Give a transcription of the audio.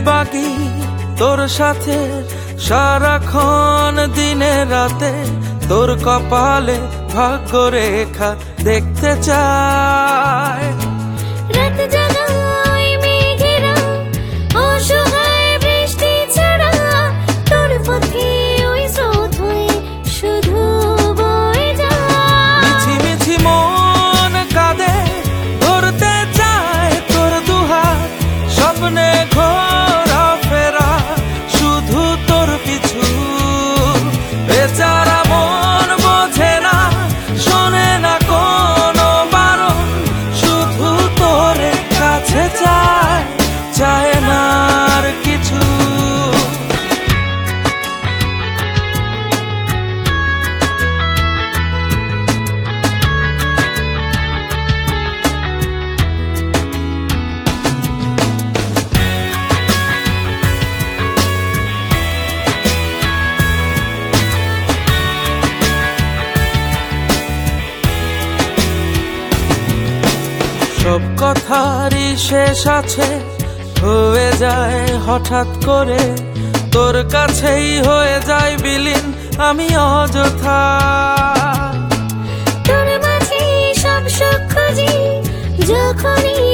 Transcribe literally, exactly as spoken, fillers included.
বাকি তোর সাথে সারাক্ষণ দিনে রাতে, তোর কপালে ভাগ্য রেখা দেখতে চায়। রাত জাগা ওই মেঘেরা, অসহায় বৃষ্টি ছাড়া, তোর পথে ওই স্রোত হয়ে শুধু বয়ে যায়। মিছি মিছি মন কাঁদে, ধরতে চায় তোর দুহাত, স্বপ্নে ঘোরা ফেরা শুধু তোর পিছু। বেচারা মন বোঝে না, শোনে না কোনো বারণ, শুধু তোর কাছে চায়, চায় না আর কিছু। সব কথারই শেষ আছে, হয়ে যায় হঠাৎ করে, তোর কাছেই হয়ে যায় বিলীন আমি অযথা। তোর মাঝে সব সুখ খুঁজি, যখনই